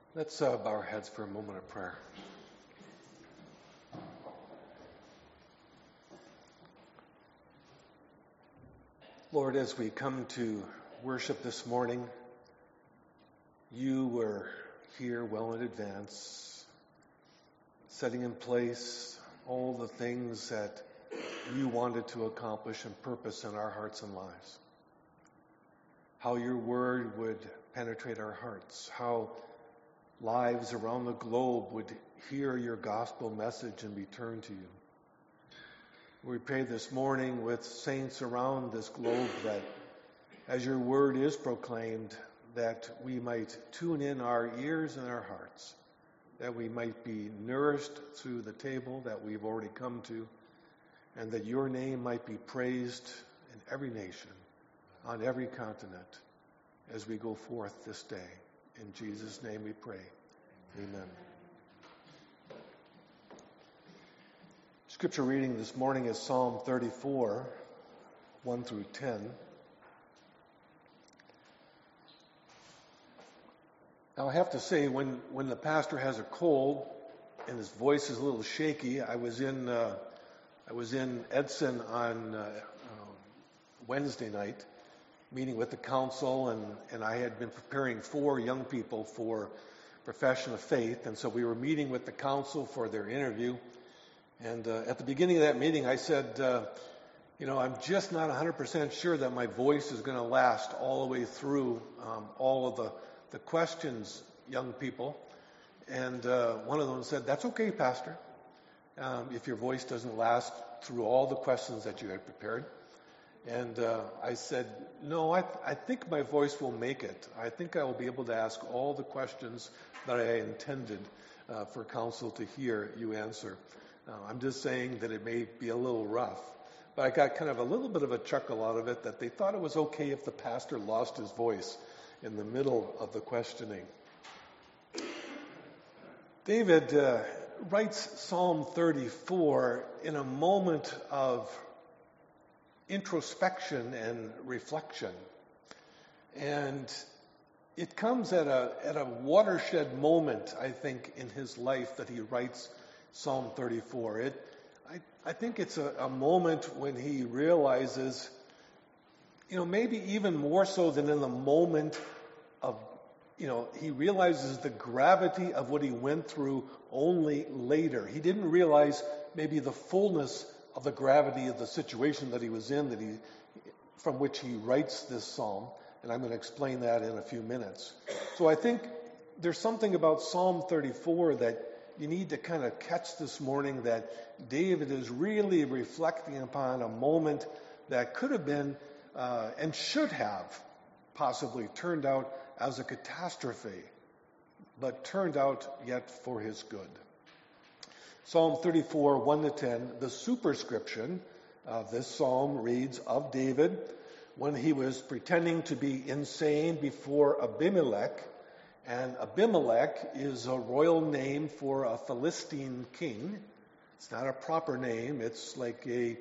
Let's bow our heads for a moment of prayer. Lord, as we come to worship this morning, you were here well in advance, setting in place all the things that you wanted to accomplish and purpose in our hearts and lives. How your word would penetrate our hearts, how lives around the globe would hear your gospel message and be turned to you. We pray this morning with saints around this globe that as your word is proclaimed, that we might tune in our ears and our hearts, that we might be nourished through the table that we've already come to, and that your name might be praised in every nation, on every continent, as we go forth this day. In Jesus' name we pray. Amen. Scripture reading this morning is Psalm 34, 1 through 10. Now I have to say, when the pastor has a cold and his voice is a little shaky, I was in Edson on Wednesday night, meeting with the council, and I had been preparing 4 young people for profession of faith, and so we were meeting with the council for their interview. And at the beginning of that meeting, I said, I'm just not 100% sure that my voice is going to last all the way through all of the questions, young people. And one of them said, "That's okay, Pastor, if your voice doesn't last through all the questions that you had prepared." And I said, "No, I think my voice will make it. I think I will be able to ask all the questions that I intended for council to hear you answer. I'm just saying that it may be a little rough." But I got kind of a little bit of a chuckle out of it, that they thought it was okay if the pastor lost his voice in the middle of the questioning. David writes Psalm 34 in a moment of introspection and reflection. And it comes at a watershed moment, I think, in his life that he writes Psalm 34. I think it's a moment when he realizes, maybe even more so than in the moment of, he realizes the gravity of what he went through only later. He didn't realize maybe the fullness of the gravity of the situation that he was in, from which he writes this psalm, and I'm going to explain that in a few minutes. So I think there's something about Psalm 34 that you need to kind of catch this morning, that David is really reflecting upon a moment that could have been and should have possibly turned out as a catastrophe, but turned out yet for his good. Psalm 34, 1 to 10, the superscription of this psalm reads, of David, when he was pretending to be insane before Abimelech. And Abimelech is a royal name for a Philistine king. It's not a proper name. It's like a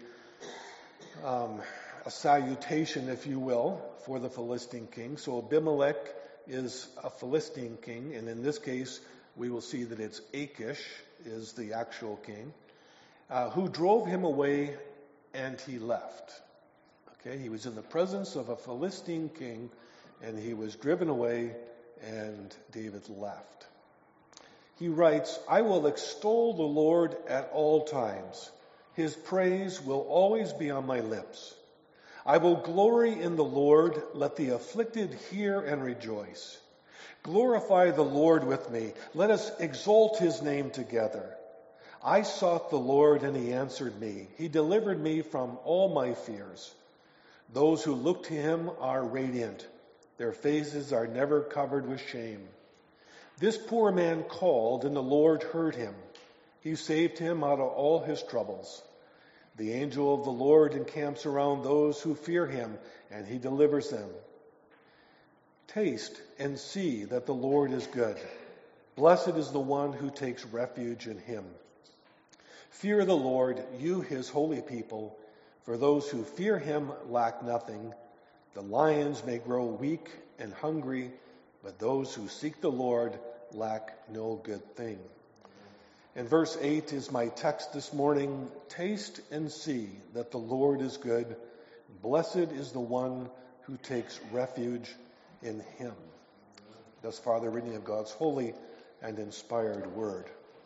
salutation, if you will, for the Philistine king. So Abimelech is a Philistine king, and in this case, we will see that it's Achish is the actual king, who drove him away, and he left. Okay, he was in the presence of a Philistine king, and he was driven away, and David left. He writes, "I will extol the Lord at all times. His praise will always be on my lips. I will glory in the Lord. Let the afflicted hear and rejoice. Glorify the Lord with me. Let us exalt his name together. I sought the Lord, and he answered me. He delivered me from all my fears. Those who look to him are radiant. Their faces are never covered with shame. This poor man called, and the Lord heard him. He saved him out of all his troubles. The angel of the Lord encamps around those who fear him, and he delivers them. Taste and see that the Lord is good. Blessed is the one who takes refuge in him. Fear the Lord, you his holy people, for those who fear him lack nothing. The lions may grow weak and hungry, but those who seek the Lord lack no good thing. And verse 8 is my text this morning. Taste and see that the Lord is good. Blessed is the one who takes refuge in him. Thus far, the reading of God's holy and inspired word.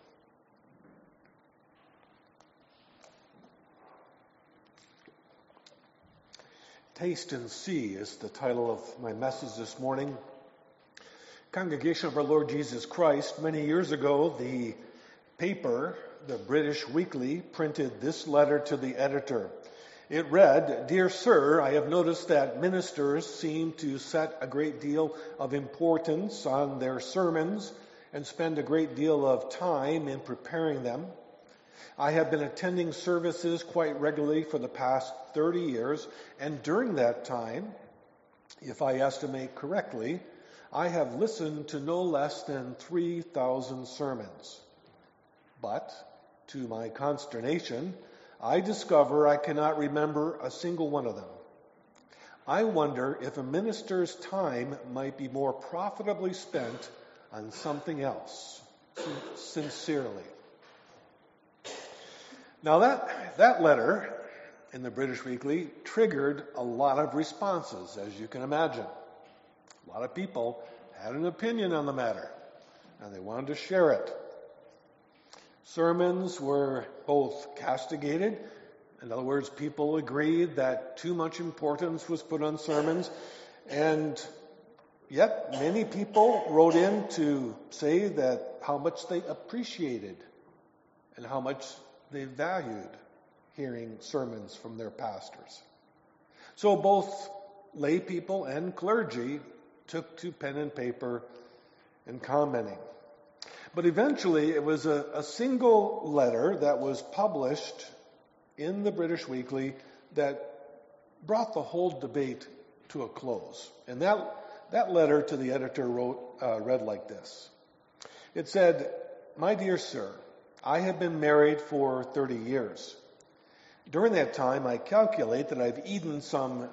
Taste and see is the title of my message this morning. Congregation of our Lord Jesus Christ, many years ago, the paper, the British Weekly, printed this letter to the editor. It read, "Dear Sir, I have noticed that ministers seem to set a great deal of importance on their sermons and spend a great deal of time in preparing them. I have been attending services quite regularly for the past 30 years, and during that time, if I estimate correctly, I have listened to no less than 3,000 sermons. But, to my consternation, I discover I cannot remember a single one of them. I wonder if a minister's time might be more profitably spent on something else. Sincerely." Now that letter in the British Weekly triggered a lot of responses, as you can imagine. A lot of people had an opinion on the matter, and they wanted to share it. Sermons were both castigated. In other words, people agreed that too much importance was put on sermons, and yet many people wrote in to say that how much they appreciated and how much they valued hearing sermons from their pastors. So both lay people and clergy took to pen and paper and commenting. But eventually it was a single letter that was published in the British Weekly that brought the whole debate to a close. And that letter to the editor read like this. It said, "My dear sir, I have been married for 30 years. During that time, I calculate that I've eaten some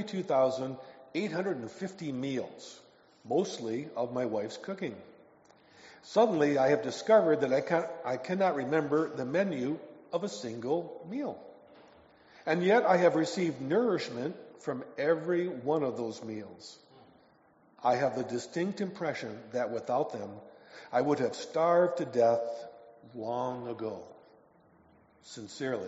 32,850 meals, mostly of my wife's cooking. Suddenly, I have discovered that I cannot remember the menu of a single meal. And yet, I have received nourishment from every one of those meals. I have the distinct impression that without them, I would have starved to death long ago. Sincerely."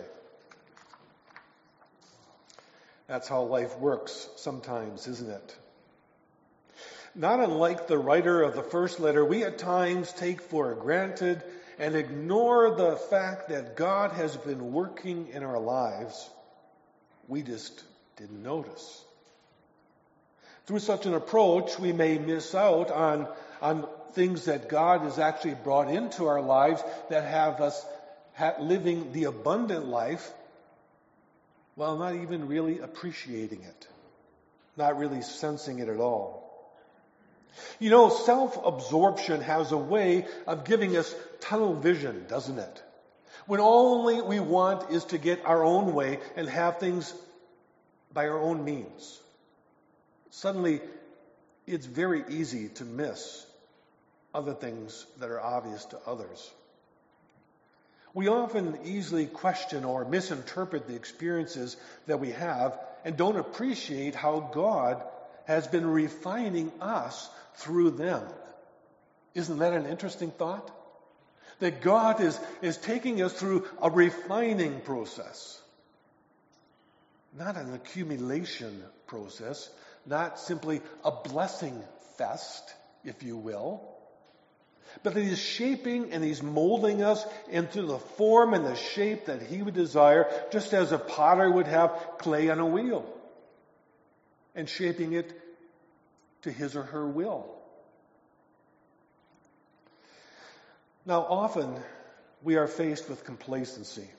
That's how life works sometimes, isn't it? Not unlike the writer of the first letter, we at times take for granted and ignore the fact that God has been working in our lives. We just didn't notice. Through such an approach, we may miss out on things that God has actually brought into our lives that have us living the abundant life while not even really appreciating it, not really sensing it at all. You know, self-absorption has a way of giving us tunnel vision, doesn't it? When all we want is to get our own way and have things by our own means. Suddenly, it's very easy to miss other things that are obvious to others. We often easily question or misinterpret the experiences that we have and don't appreciate how God has been refining us through them. Isn't that an interesting thought? That God is taking us through a refining process. Not an accumulation process, not simply a blessing fest, if you will. But that He's shaping and He's molding us into the form and the shape that He would desire, just as a potter would have clay on a wheel, and shaping it to his or her will. Now, often we are faced with complacency.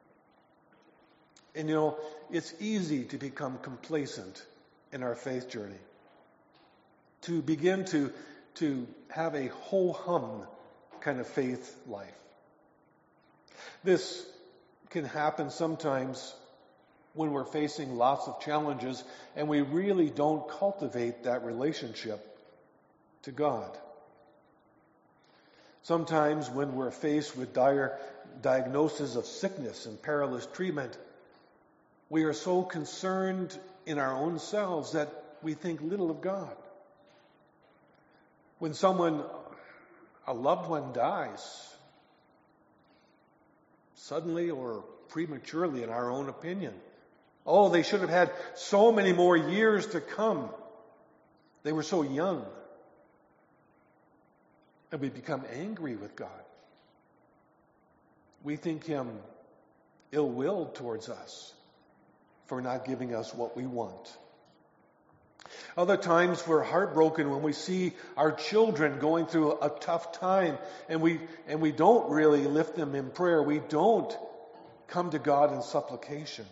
And it's easy to become complacent in our faith journey. To begin to have a ho-hum kind of faith life. This can happen sometimes when we're facing lots of challenges and we really don't cultivate that relationship to God. Sometimes when we're faced with dire diagnosis of sickness and perilous treatment, we are so concerned in our own selves that we think little of God. When a loved one dies, suddenly or prematurely in our own opinion, oh, they should have had so many more years to come. They were so young. And we become angry with God. We think Him ill-willed towards us for not giving us what we want. Other times we're heartbroken when we see our children going through a tough time and we don't really lift them in prayer. We don't come to God in supplication.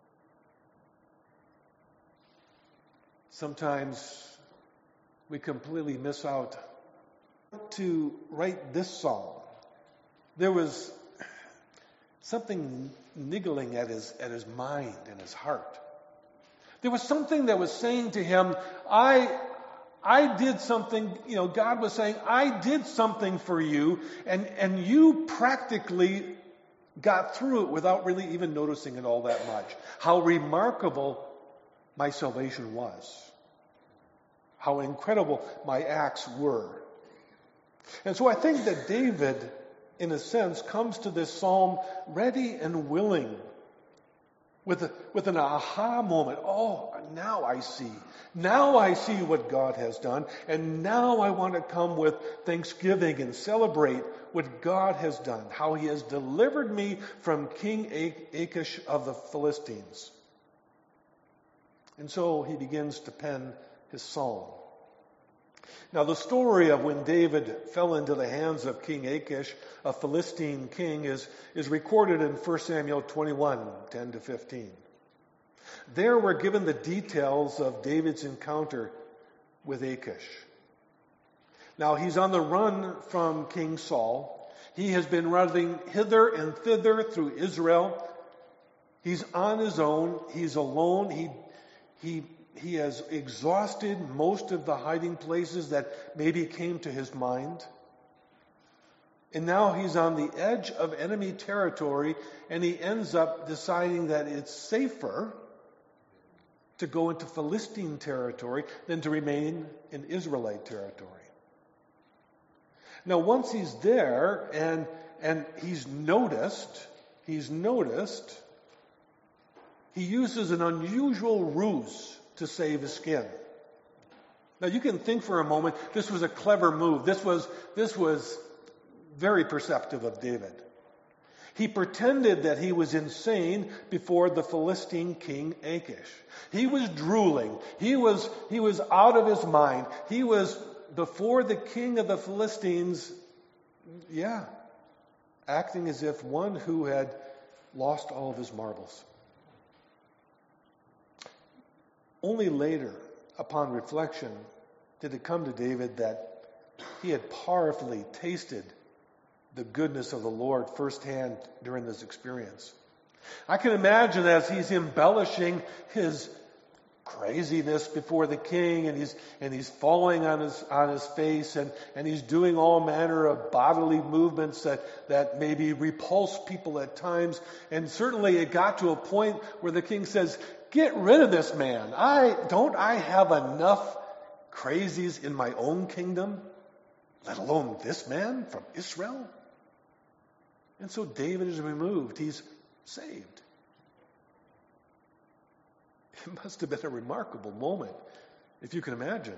Sometimes we completely miss out. To write this psalm, there was something niggling at his mind and his heart. There was something that was saying to him, I did something, God was saying, I did something for you, and you practically got through it without really even noticing it all that much. How remarkable my salvation was. How incredible my acts were. And so I think that David, in a sense, comes to this psalm ready and willing with an aha moment. Oh, now I see. Now I see what God has done. And now I want to come with thanksgiving and celebrate what God has done. How He has delivered me from King Achish of the Philistines. And so he begins to pen his psalm. Now, the story of when David fell into the hands of King Achish, a Philistine king, is recorded in 1 Samuel 21, 10-15. There we're given the details of David's encounter with Achish. Now, he's on the run from King Saul. He has been running hither and thither through Israel. He's on his own. He's alone. He has exhausted most of the hiding places that maybe came to his mind. And now he's on the edge of enemy territory, and he ends up deciding that it's safer to go into Philistine territory than to remain in Israelite territory. Now, once he's there and he's noticed, he uses an unusual ruse to save his skin. Now you can think for a moment, this was a clever move. This was very perceptive of David. He pretended that he was insane before the Philistine king Achish. He was drooling. He was out of his mind. He was before the king of the Philistines, acting as if one who had lost all of his marbles. Only later, upon reflection, did it come to David that he had powerfully tasted the goodness of the Lord firsthand during this experience. I can imagine as he's embellishing his craziness before the king, and he's falling on his face, and he's doing all manner of bodily movements that maybe repulse people at times. And certainly it got to a point where the king says, "Get rid of this man. Don't I have enough crazies in my own kingdom, let alone this man from Israel?" And so David is removed. He's saved. It must have been a remarkable moment, if you can imagine.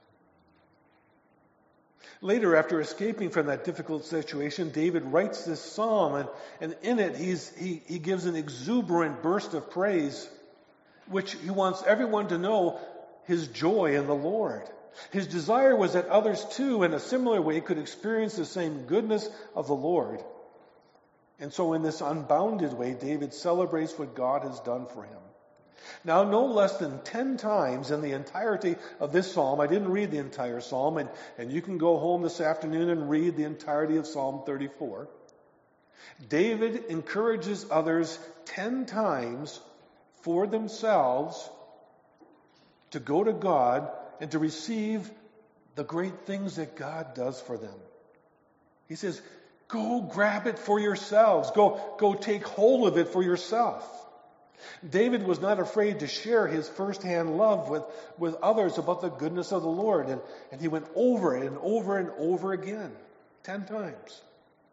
Later, after escaping from that difficult situation, David writes this psalm, and in it he gives an exuberant burst of praise, which he wants everyone to know his joy in the Lord. His desire was that others too, in a similar way, could experience the same goodness of the Lord. And so in this unbounded way, David celebrates what God has done for him. Now, no less than 10 times in the entirety of this psalm, I didn't read the entire psalm, and you can go home this afternoon and read the entirety of Psalm 34. David encourages others 10 times for themselves to go to God and to receive the great things that God does for them. He says, go grab it for yourselves. Go take hold of it for yourself. David was not afraid to share his firsthand love with others about the goodness of the Lord. And he went over it and over and over again, 10 times.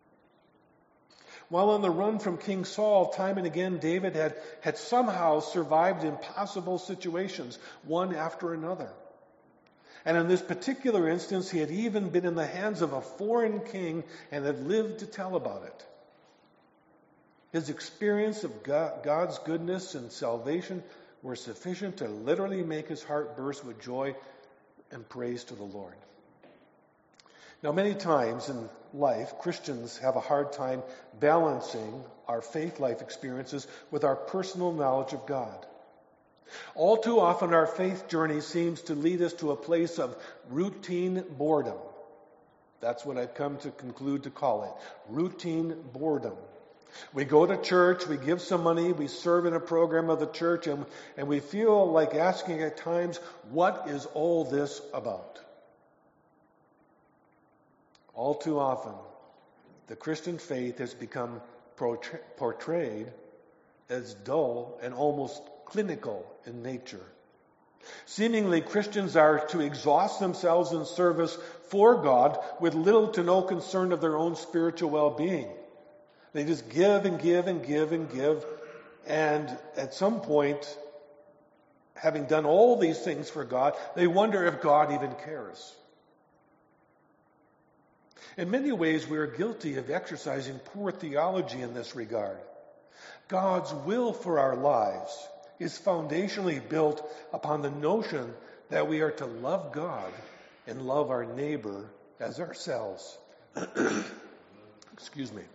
While on the run from King Saul, time and again, David had somehow survived impossible situations, one after another. And in this particular instance, he had even been in the hands of a foreign king and had lived to tell about it. His experience of God's goodness and salvation were sufficient to literally make his heart burst with joy and praise to the Lord. Now, many times in life, Christians have a hard time balancing our faith life experiences with our personal knowledge of God. All too often, our faith journey seems to lead us to a place of routine boredom. That's what I've come to conclude to call it, routine boredom. We go to church, we give some money, we serve in a program of the church, and we feel like asking at times, what is all this about? All too often, the Christian faith has become portrayed as dull and almost clinical in nature. Seemingly, Christians are to exhaust themselves in service for God with little to no concern of their own spiritual well-being. They just give and give and give and give. And at some point, having done all these things for God, they wonder if God even cares. In many ways, we are guilty of exercising poor theology in this regard. God's will for our lives is foundationally built upon the notion that we are to love God and love our neighbor as ourselves. Excuse me.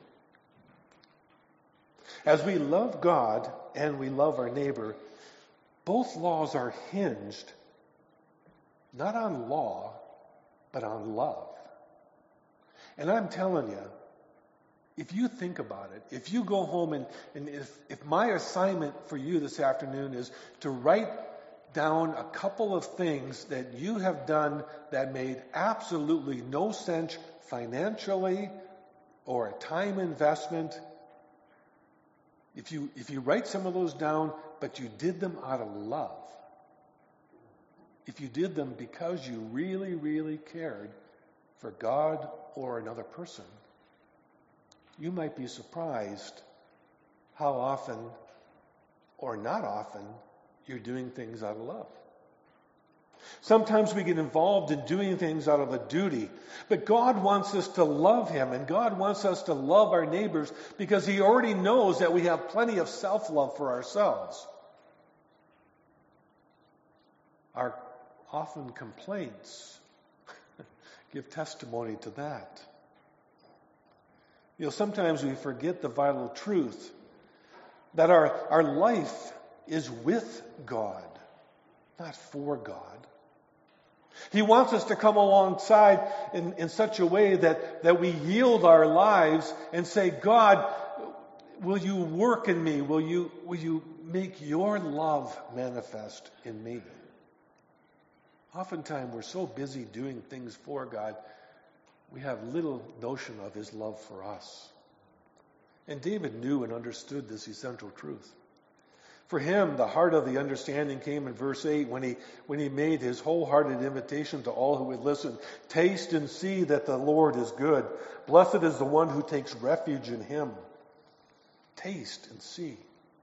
As we love God and we love our neighbor, both laws are hinged not on law, but on love. And I'm telling you, if you think about it, if you go home and if my assignment for you this afternoon is to write down a couple of things that you have done that made absolutely no sense financially or a time investment, if you write some of those down, but you did them out of love, if you did them because you really, really cared for God or another person, you might be surprised how often or not often you're doing things out of love. Sometimes we get involved in doing things out of a duty, but God wants us to love Him, and God wants us to love our neighbors because He already knows that we have plenty of self-love for ourselves. Our often complaints give testimony to that. You know, sometimes we forget the vital truth that our life is with God, not for God. He wants us to come alongside in such a way that we yield our lives and say, God, will you work in me? Will you make your love manifest in me? Oftentimes we're so busy doing things for God, we have little notion of His love for us. And David knew and understood this essential truth. For him, the heart of the understanding came in verse 8 when he made his wholehearted invitation to all who would listen. Taste and see that the Lord is good. Blessed is the one who takes refuge in Him. Taste and see.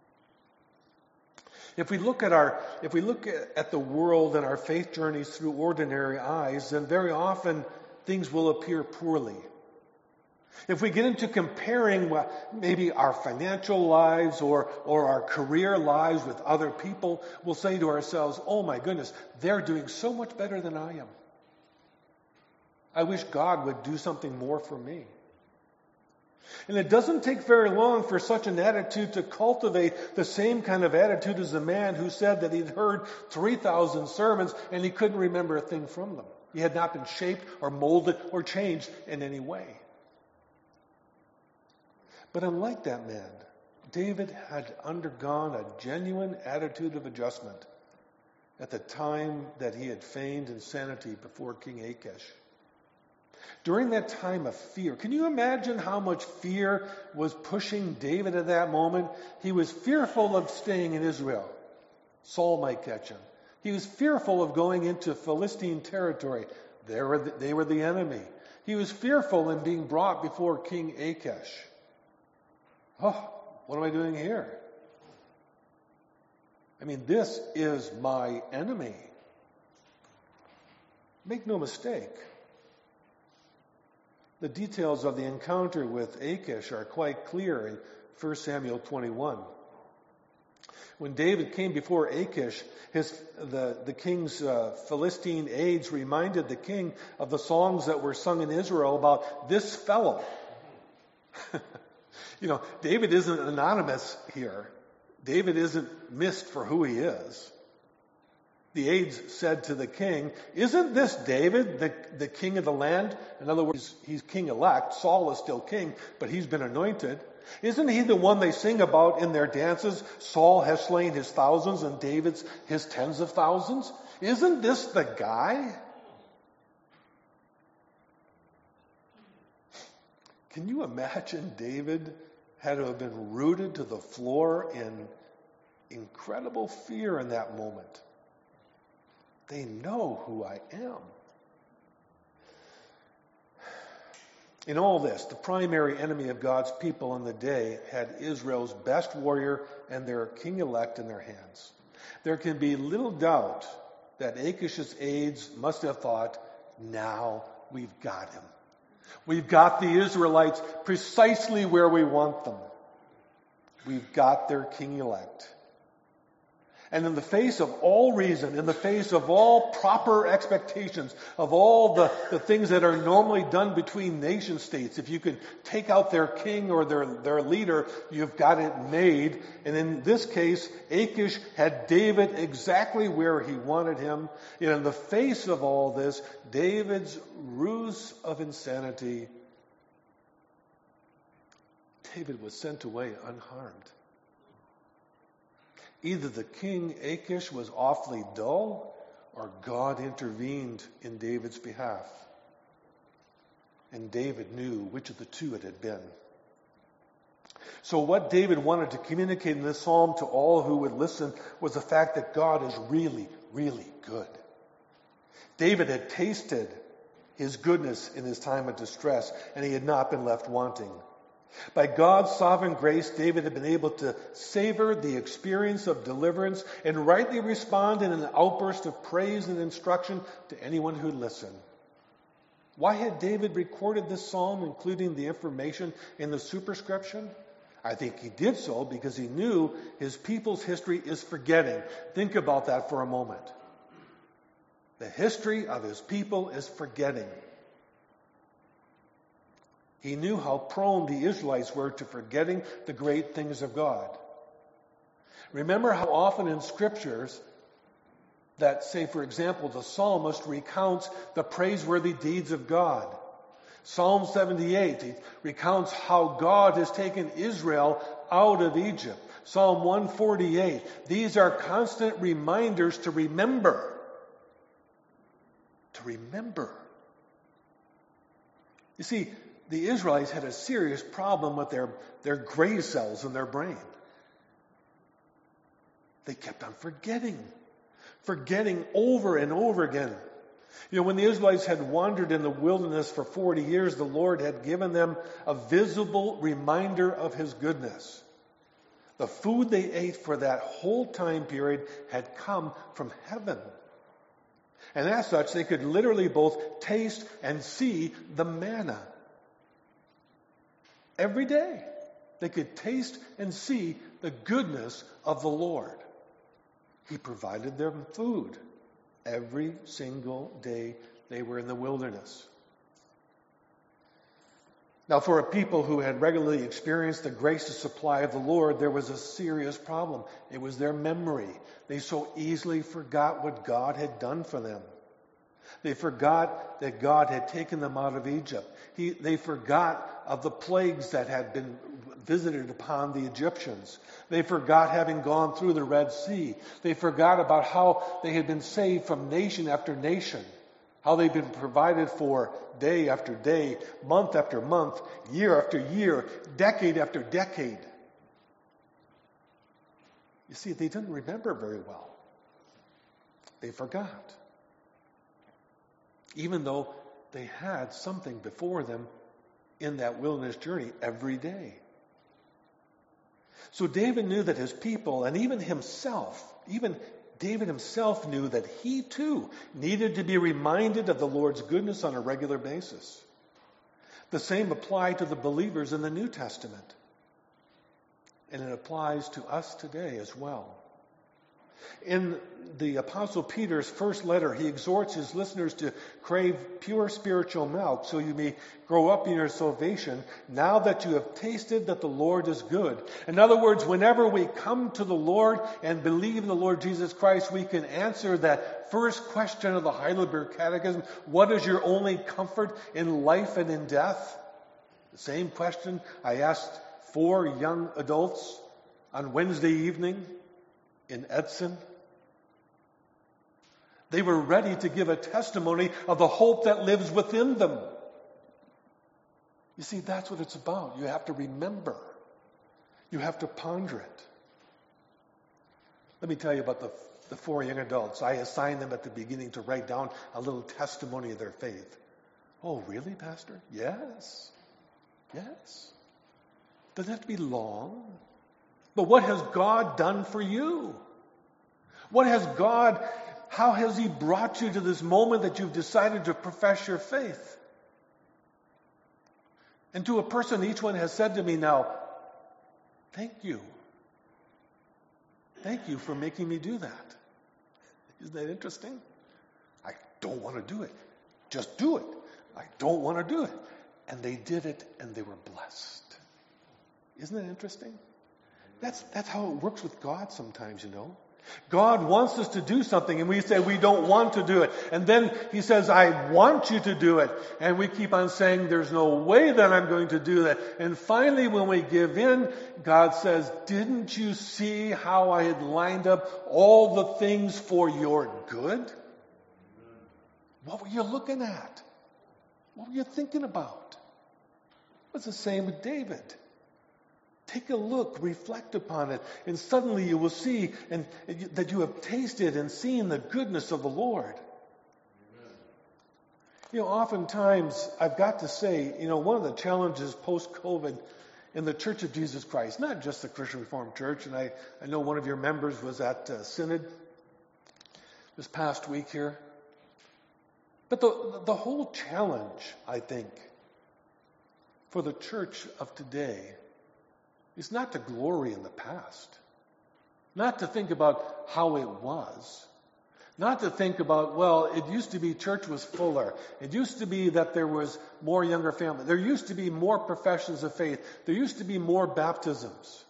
If we look at the world and our faith journeys through ordinary eyes, then very often things will appear poorly. If we get into comparing maybe our financial lives or our career lives with other people, we'll say to ourselves, oh my goodness, they're doing so much better than I am. I wish God would do something more for me. And it doesn't take very long for such an attitude to cultivate the same kind of attitude as the man who said that he'd heard 3,000 sermons and he couldn't remember a thing from them. He had not been shaped or molded or changed in any way. But unlike that man, David had undergone a genuine attitude of adjustment at the time that he had feigned insanity before King Achish. During that time of fear, can you imagine how much fear was pushing David at that moment? He was fearful of staying in Israel. Saul might catch him. He was fearful of going into Philistine territory. They were the enemy. He was fearful in being brought before King Achish. Oh, what am I doing here? I mean, this is my enemy. Make no mistake. The details of the encounter with Achish are quite clear in 1 Samuel 21. When David came before Achish, the king's Philistine aides reminded the king of the songs that were sung in Israel about this fellow. David isn't anonymous here. David isn't missed for who he is. The aides said to the king, "Isn't this David, the king of the land?" In other words, he's king-elect. Saul is still king, but he's been anointed. Isn't he the one they sing about in their dances? Saul has slain his thousands and David's his tens of thousands. Isn't this the guy? Can you imagine David had to have been rooted to the floor in incredible fear in that moment? They know who I am. In all this, the primary enemy of God's people in the day had Israel's best warrior and their king-elect in their hands. There can be little doubt that Achish's aides must have thought, now we've got him. We've got the Israelites precisely where we want them. We've got their king-elect. And in the face of all reason, in the face of all proper expectations, of all the things that are normally done between nation states, if you can take out their king or their leader, you've got it made. And in this case, Achish had David exactly where he wanted him. And in the face of all this, David's ruse of insanity, David was sent away unharmed. Either the king Achish was awfully dull, or God intervened in David's behalf. And David knew which of the two it had been. So what David wanted to communicate in this psalm to all who would listen was the fact that God is really, really good. David had tasted his goodness in his time of distress, and he had not been left wanting. By God's sovereign grace, David had been able to savor the experience of deliverance and rightly respond in an outburst of praise and instruction to anyone who'd listen. Why had David recorded this psalm, including the information in the superscription? I think he did so because he knew his people's history is forgetting. Think about that for a moment. The history of his people is forgetting. He knew how prone the Israelites were to forgetting the great things of God. Remember how often in scriptures that, say, for example, the psalmist recounts the praiseworthy deeds of God. Psalm 78 he recounts how God has taken Israel out of Egypt. Psalm 148, these are constant reminders to remember. To remember. You see, the Israelites had a serious problem with their gray cells in their brain. They kept on forgetting over and over again. When the Israelites had wandered in the wilderness for 40 years, the Lord had given them a visible reminder of His goodness. The food they ate for that whole time period had come from heaven. And as such, they could literally both taste and see the manna. Every day, they could taste and see the goodness of the Lord. He provided them food every single day they were in the wilderness. Now, for a people who had regularly experienced the gracious supply of the Lord, there was a serious problem. It was their memory. They so easily forgot what God had done for them. They forgot that God had taken them out of Egypt. They forgot of the plagues that had been visited upon the Egyptians. They forgot having gone through the Red Sea. They forgot about how they had been saved from nation after nation. how they've been provided for day after day, month after month, year after year, decade after decade. You see, they didn't remember very well. They forgot. Even though they had something before them in that wilderness journey every day. So David knew that his people, and even David himself knew that he too needed to be reminded of the Lord's goodness on a regular basis. The same applied to the believers in the New Testament. And it applies to us today as well. In the Apostle Peter's first letter, he exhorts his listeners to crave pure spiritual milk so you may grow up in your salvation now that you have tasted that the Lord is good. In other words, whenever we come to the Lord and believe in the Lord Jesus Christ, we can answer that first question of the Heidelberg Catechism, what is your only comfort in life and in death? The same question I asked 4 young adults on Wednesday evening in Edson. They were ready to give a testimony of the hope that lives within them. You see, that's what it's about. You have to remember. You have to ponder it. Let me tell you about the 4 young adults. I assigned them at the beginning to write down a little testimony of their faith. Oh, really, Pastor? Yes. Yes. Doesn't have to be long. But what has God done for you? How has He brought you to this moment that you've decided to profess your faith? And to a person, each one has said to me now, thank you. Thank you for making me do that. Isn't that interesting? I don't want to do it. Just do it. I don't want to do it. And they did it and they were blessed. Isn't that interesting? That's how it works with God sometimes, you know. God wants us to do something and we say we don't want to do it. And then He says, I want you to do it. And we keep on saying, there's no way that I'm going to do that. And finally, when we give in, God says, didn't you see how I had lined up all the things for your good? What were you looking at? What were you thinking about? It's the same with David. Take a look, reflect upon it, and suddenly you will see that you have tasted and seen the goodness of the Lord. Amen. You know, oftentimes, I've got to say, you know, one of the challenges post-COVID in the Church of Jesus Christ, not just the Christian Reformed Church, and I know one of your members was at Synod this past week here, but the whole challenge, I think, for the church of today is not to glory in the past. Not to think about how it was. Not to think about, well, it used to be church was fuller. It used to be that there was more younger family. There used to be more professions of faith. There used to be more baptisms.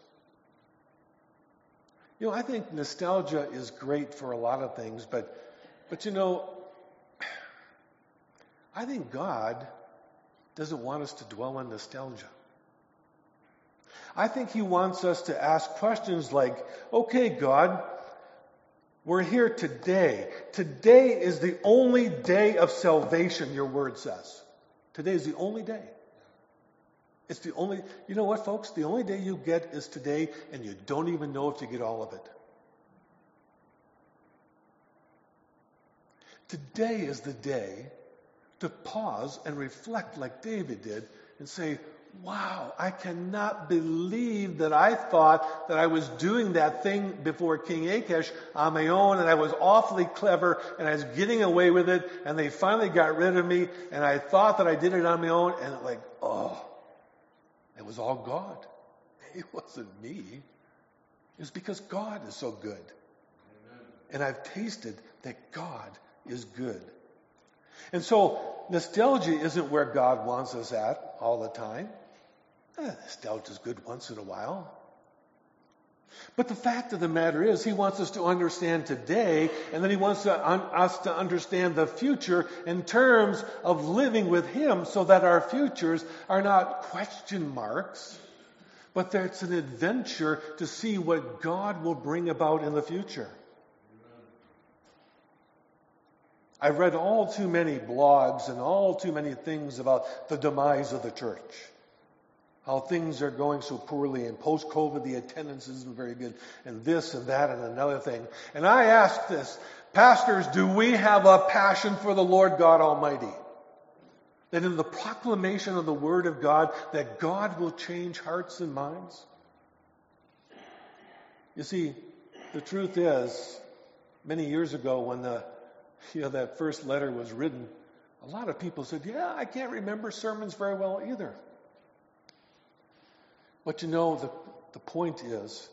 You know, I think nostalgia is great for a lot of things, but you know, I think God doesn't want us to dwell on nostalgia. I think He wants us to ask questions like, okay, God, we're here today. Today is the only day of salvation, your word says. Today is the only day. It's the only, you know what, folks? The only day you get is today, and you don't even know if you get all of it. Today is the day to pause and reflect like David did and say, wow, I cannot believe that I thought that I was doing that thing before King Achish on my own, and I was awfully clever, and I was getting away with it, and they finally got rid of me, and I thought that I did it on my own, and it was all God. It wasn't me. It was because God is so good. Amen. And I've tasted that God is good. And so, nostalgia isn't where God wants us at all the time. Nostalgia is good once in a while. But the fact of the matter is, He wants us to understand today, and then He wants us to understand the future in terms of living with Him so that our futures are not question marks, but that it's an adventure to see what God will bring about in the future. I've read all too many blogs and all too many things about the demise of the church. How things are going so poorly, and post-COVID the attendance isn't very good, and this and that and another thing. And I ask this, pastors, do we have a passion for the Lord God Almighty? That in the proclamation of the Word of God, that God will change hearts and minds? You see, the truth is, many years ago when that first letter was written, a lot of people said, yeah, I can't remember sermons very well either. But the point is,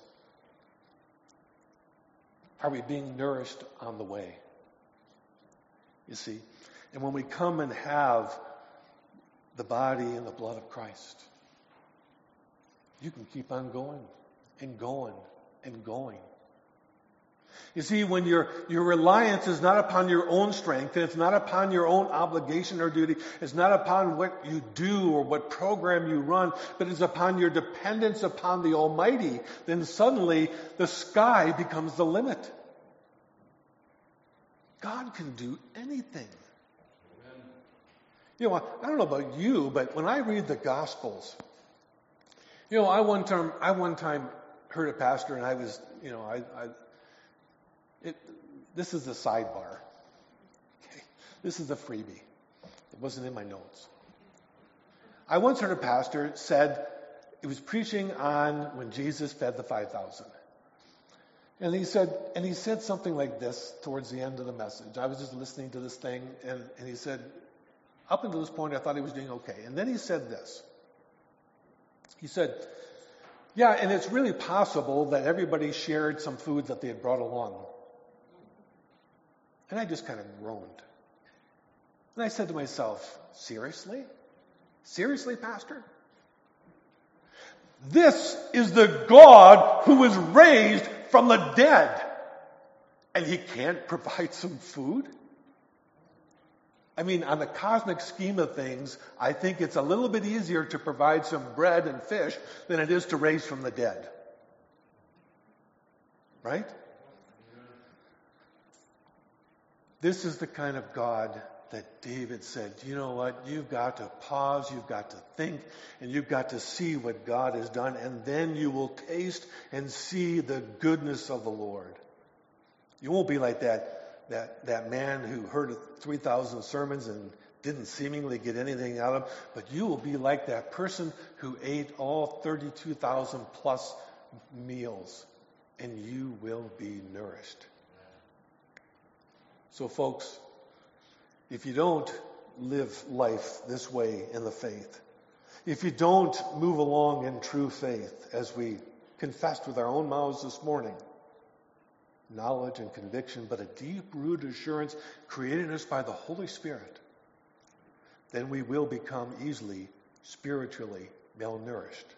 are we being nourished on the way? You see, and when we come and have the body and the blood of Christ, you can keep on going and going and going. You see, when your reliance is not upon your own strength, and it's not upon your own obligation or duty, it's not upon what you do or what program you run, but it's upon your dependence upon the Almighty, then suddenly the sky becomes the limit. God can do anything. Amen. I don't know about you, but when I read the Gospels, I one time heard a pastor, and I was, this is a sidebar. Okay. This is a freebie. It wasn't in my notes. I once heard a pastor said, he was preaching on when Jesus fed the 5,000. And he said something like this towards the end of the message. I was just listening to this thing, and he said, up until this point, I thought he was doing okay. And then he said this. He said, yeah, and it's really possible that everybody shared some food that they had brought along. And I just kind of groaned. And I said to myself, seriously? Seriously, Pastor? This is the God who was raised from the dead, and he can't provide some food? I mean, on the cosmic scheme of things, I think it's a little bit easier to provide some bread and fish than it is to raise from the dead. Right? This is the kind of God that David said, you know what, you've got to pause, you've got to think, and you've got to see what God has done, and then you will taste and see the goodness of the Lord. You won't be like that man who heard 3,000 sermons and didn't seemingly get anything out of them, but you will be like that person who ate all 32,000 plus meals, and you will be nourished. So folks, if you don't live life this way in the faith, if you don't move along in true faith, as we confessed with our own mouths this morning, knowledge and conviction, but a deep-rooted assurance created in us by the Holy Spirit, then we will become easily spiritually malnourished.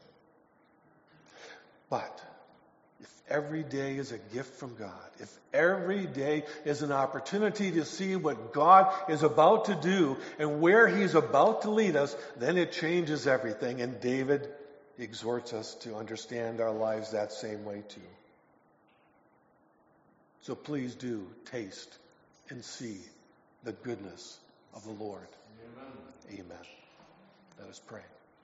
But if every day is a gift from God, if every day is an opportunity to see what God is about to do and where he's about to lead us, then it changes everything. And David exhorts us to understand our lives that same way too. So please do taste and see the goodness of the Lord. Amen. Amen. Let us pray.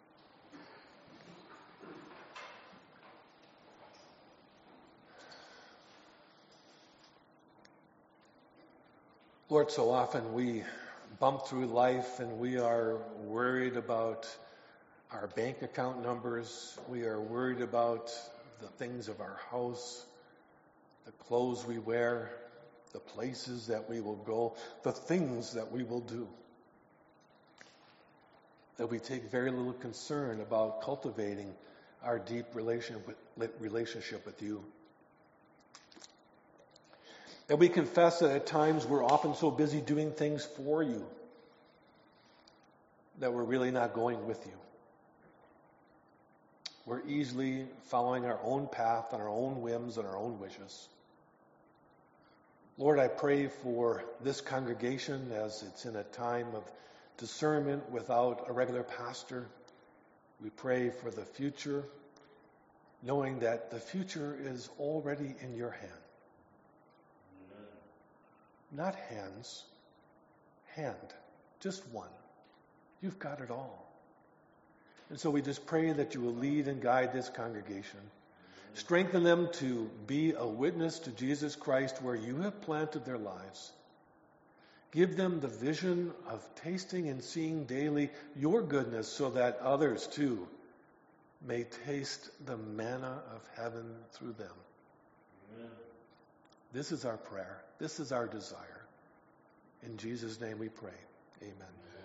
Lord, so often we bump through life and we are worried about our bank account numbers. We are worried about the things of our house, the clothes we wear, the places that we will go, the things that we will do. That we take very little concern about cultivating our deep relationship with you. That we confess that at times we're often so busy doing things for you that we're really not going with you. We're easily following our own path and our own whims and our own wishes. Lord, I pray for this congregation as it's in a time of discernment without a regular pastor. We pray for the future, knowing that the future is already in your hand. Not hands, hand. Just one. You've got it all. And so we just pray that you will lead and guide this congregation. Strengthen them to be a witness to Jesus Christ where you have planted their lives. Give them the vision of tasting and seeing daily your goodness so that others too may taste the manna of heaven through them. Amen. This is our prayer. This is our desire. In Jesus' name we pray. Amen.